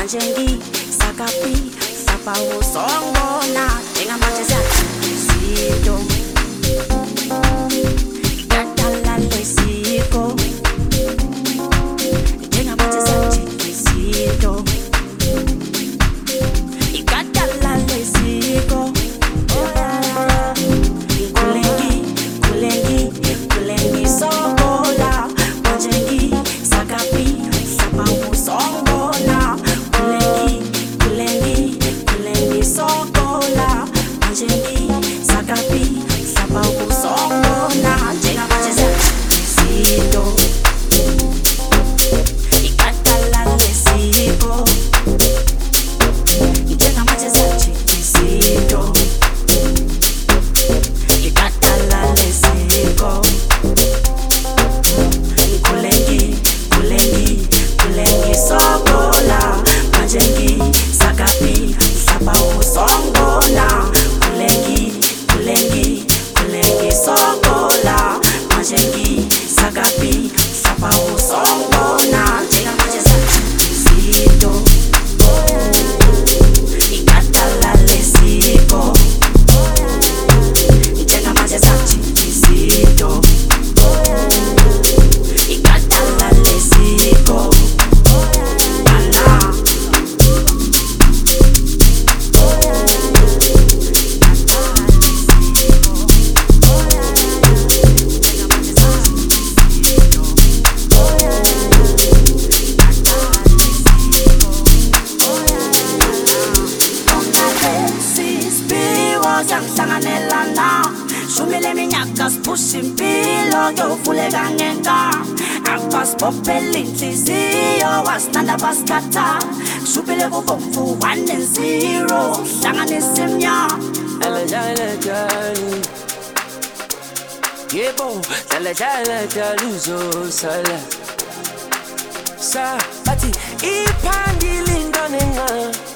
manje ngisakapi sapa usongona njengamanje siyathizido ikadala lesiko njengamanje siyathizido ikadala lesiko kulengi sokola manje ngisakapi sapa usongona kulengi sokola manje ngisakapi sapa usongona njengamanje siyathizido ikadala lesiko njengamanje siyathizido ikadala lesiko kulengi sokola manje ngisakapi sapa usongona kulengi sokola manje ngisakapi sapa usongona njengamanje siyathizido ikadala lesiko njengamanje siyathizido ikadala lesiko Sangsanganelana shumile minyaka sipusha impilo yovuleka ngenka akubasibopela inhliziyo wasinanda basikhatha shubile kubomvu 1 and 0 hlanganisa imnyama yebo dala uzosala sa bathi iphandi lindone nga